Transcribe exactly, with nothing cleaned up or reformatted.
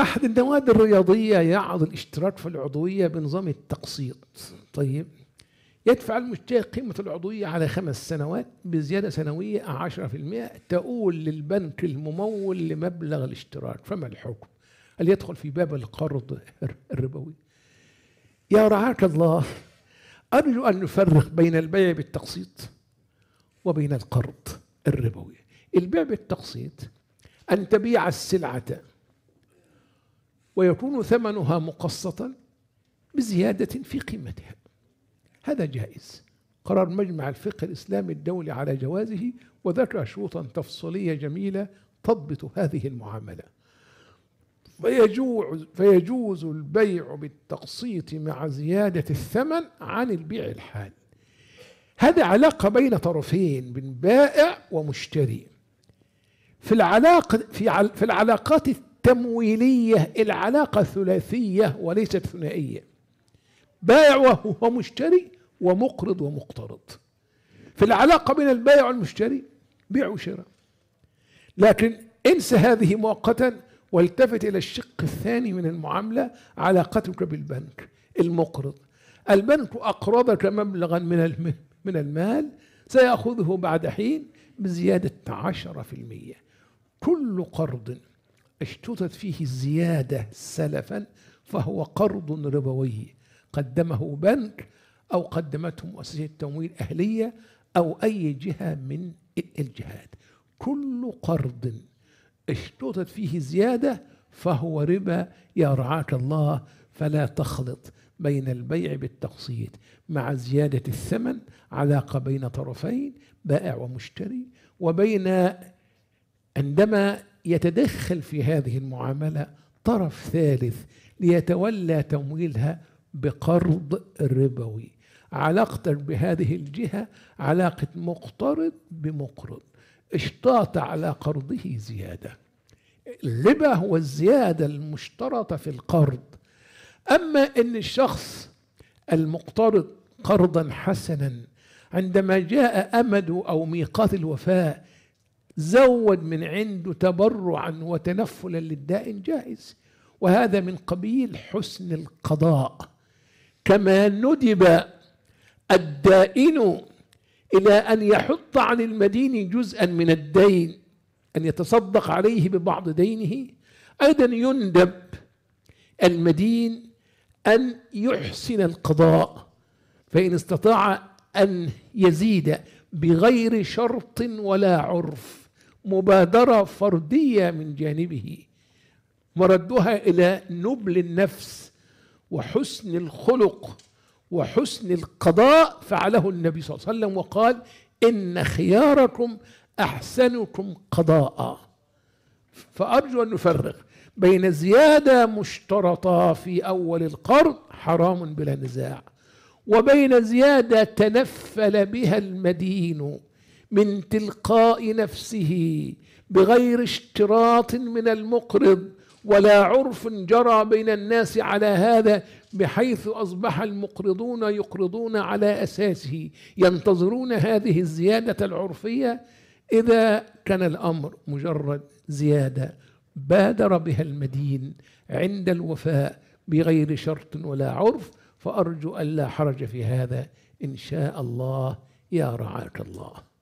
أحد النوادي الرياضية يعرض الاشتراك في العضوية بنظام التقسيط. طيب، يدفع المشترك قيمة العضوية على خمس سنوات بزيادة سنوية عشرة في المئة تؤول للبنك الممول لمبلغ الاشتراك، فما الحكم؟ هل يدخل في باب القرض الربوي؟ يا رعاك الله، أرجو أن نفرق بين البيع بالتقسيط وبين القرض الربوي. البيع بالتقسيط أن تبيع السلعة ويكون ثمنها مقسطا بزيادة في قيمتها، هذا جائز. قرار مجمع الفقه الإسلامي الدولي على جوازه، وذكر شروطا تفصيلية جميلة تضبط هذه المعاملة. فيجوز, فيجوز البيع بالتقسيط مع زيادة الثمن عن البيع الحال. هذه علاقة بين طرفين، بين بائع ومشتري. في العلاقة في في العلاقات التمويلية العلاقة ثلاثية وليست ثنائية، بائع ومشتري ومقرض ومقترض. في العلاقة بين البائع والمشتري بيع وشراء، لكن انسى هذه مؤقتا والتفت إلى الشق الثاني من المعاملة، علاقتك بالبنك المقرض. البنك أقرضك مبلغا من من المال سيأخذه بعد حين بزيادة عشرة في المئة. كل قرض اشترطت فيه الزيادة سلفا فهو قرض ربوي، قدمه بنك أو قدمته مؤسسة تمويل أهلية أو أي جهة من الجهات. كل قرض اشترطت فيه زيادة فهو ربا يا رعاك الله. فلا تخلط بين البيع بالتقسيط مع زيادة الثمن، علاقة بين طرفين بائع ومشتري، وبين عندما يتدخل في هذه المعاملة طرف ثالث ليتولى تمويلها بقرض ربوي. علاقتك بهذه الجهة علاقة مقترض بمقرض، اشتاط على قرضه زيادة. الربا هو الزيادة المشترطة في القرض. أما إن الشخص المقترض قرضا حسنا عندما جاء أمد أو ميقات الوفاء زود من عنده تبرعا وتنفلا للدائن، جائز، وهذا من قبيل حسن القضاء. كما ندب الدائن إلى أن يحط عن المدين جزءا من الدين، أن يتصدق عليه ببعض دينه، أيضا يندب المدين أن يحسن القضاء، فإن استطاع أن يزيد بغير شرط ولا عرف، مبادرة فردية من جانبه مردها إلى نبل النفس وحسن الخلق وحسن القضاء، فعله النبي صلى الله عليه وسلم وقال: إن خياركم أحسنكم قضاء. فأرجو أن نفرق بين زيادة مشترطة في أول القرض حرام بلا نزاع، وبين زيادة تنفل بها المدين من تلقاء نفسه بغير اشتراط من المقرض ولا عرف جرى بين الناس على هذا، بحيث أصبح المقرضون يقرضون على أساسه، ينتظرون هذه الزيادة العرفية. إذا كان الأمر مجرد زيادة بادر بها المدين عند الوفاء بغير شرط ولا عرف، فأرجو أن لا حرج في هذا إن شاء الله يا رعاك الله.